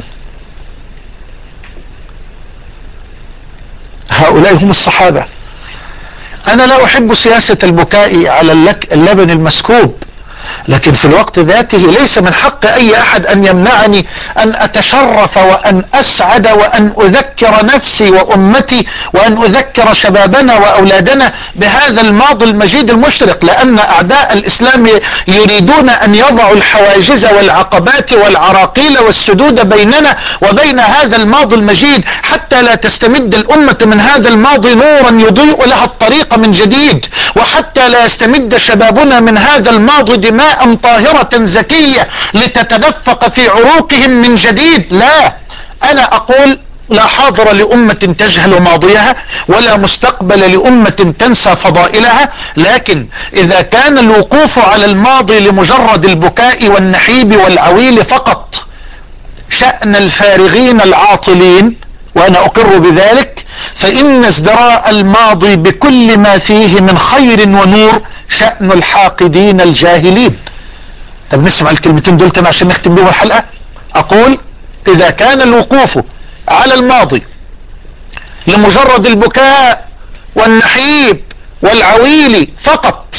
هؤلاء هم الصحابة. أنا لا أحب سياسة البكاء على اللبن المسكوب، لكن في الوقت ذاته ليس من حق أي أحد أن يمنعني أن أتشرف وأن أسعد وأن أذكر نفسي وأمتي وأن أذكر شبابنا وأولادنا بهذا الماضي المجيد المشرق، لأن أعداء الإسلام يريدون أن يضعوا الحواجز والعقبات والعراقيل والسدود بيننا وبين هذا الماضي المجيد حتى لا تستمد الأمة من هذا الماضي نورا يضيء لها الطريق من جديد، وحتى لا يستمد شبابنا من هذا الماضي دماء طاهرة زكية لتتدفق في عروقهم من جديد. لا، أنا أقول لا حاضر لأمة تجهل ماضيها ولا مستقبل لأمة تنسى فضائلها، لكن إذا كان الوقوف على الماضي لمجرد البكاء والنحيب والعويل فقط شأن الفارغين العاطلين، وأنا أقر بذلك، فإن ازدراء الماضي بكل ما فيه من خير ونور شأن الحاقدين الجاهلين. طب نسمع الكلمتين دول تاني عشان نختم بهم الحلقة. أقول إذا كان الوقوف على الماضي لمجرد البكاء والنحيب والعويل فقط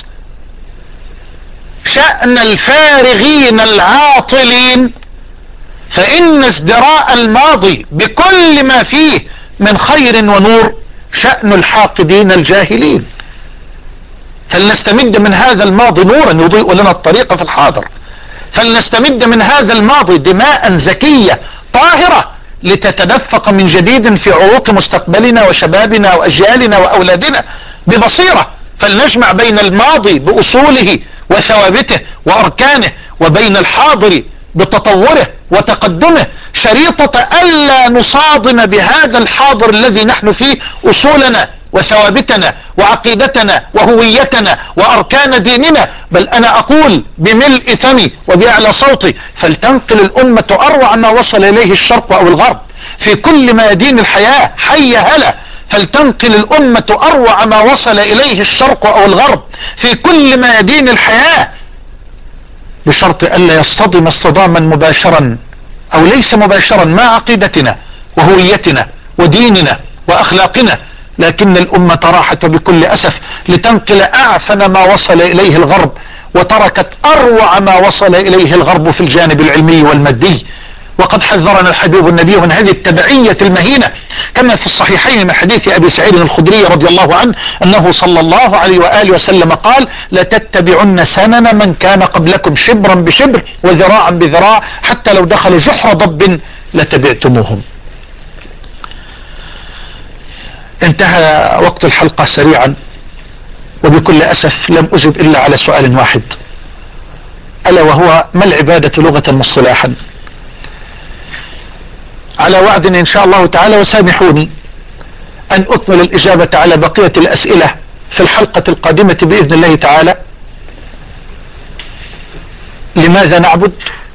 شأن الفارغين العاطلين، فإن ازدراء الماضي بكل ما فيه من خير ونور شأن الحاقدين الجاهلين. فلنستمد من هذا الماضي نورا يضيء لنا الطريق في الحاضر، فلنستمد من هذا الماضي دماء زكية طاهرة لتتدفق من جديد في عروق مستقبلنا وشبابنا وأجيالنا وأولادنا ببصيرة. فلنجمع بين الماضي بأصوله وثوابته وأركانه وبين الحاضر بتطوره وتقدمه، شريطة ألا نصادم بهذا الحاضر الذي نحن فيه أصولنا وثوابتنا وعقيدتنا وهويتنا وأركان ديننا. بل أنا أقول بملء فمي وبأعلى صوتي فلتنقل الأمة أروع ما وصل إليه الشرق أو الغرب في كل ميادين الحياة. حي هلا، فلتنقل الأمة أروع ما وصل إليه الشرق أو الغرب في كل ميادين الحياة، بشرط ألا يصطدم اصطداما مباشرا أو ليس مباشرا مع عقيدتنا وهويتنا وديننا وأخلاقنا. لكن الأمة راحت بكل أسف لتنقل أعفن ما وصل إليه الغرب وتركت أروع ما وصل إليه الغرب في الجانب العلمي والمادي. وقد حذرنا الحبيب النبي من هذه التبعية المهينة كما في الصحيحين من حديث أبي سعيد الخدري رضي الله عنه أنه صلى الله عليه وآله وسلم قال لتتبعن سنن من كان قبلكم شبرا بشبر وذراعا بذراع حتى لو دخلوا جحر ضب لتبعتموهم. انتهى وقت الحلقة سريعا، وبكل أسف لم أجب إلا على سؤال واحد، ألا وهو ما العبادة لغة مصطلحا؟ على وعد إن شاء الله تعالى، وسامحوني أن أكمل الإجابة على بقية الأسئلة في الحلقة القادمة بإذن الله تعالى. لماذا نعبد؟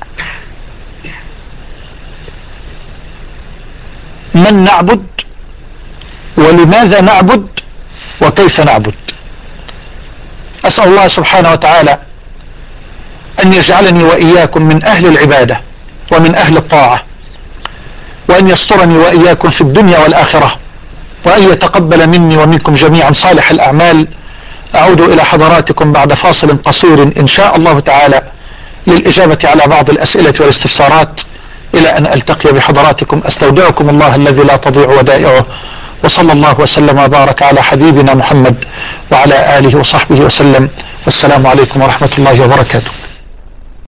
من نعبد؟ ولماذا نعبد؟ وكيف نعبد؟ أسأل الله سبحانه وتعالى أن يجعلني وإياكم من أهل العبادة ومن أهل الطاعة، وأن يسترني وإياكم في الدنيا والآخرة، وأن يتقبل مني ومنكم جميعا صالح الأعمال. أعود إلى حضراتكم بعد فاصل قصير إن شاء الله تعالى، للإجابة على بعض الأسئلة والاستفسارات. إلى أن ألتقي بحضراتكم أستودعكم الله الذي لا تضيع ودائعه، وصلى الله وسلم وبارك على حبيبنا محمد وعلى آله وصحبه وسلم. والسلام عليكم ورحمة الله وبركاته.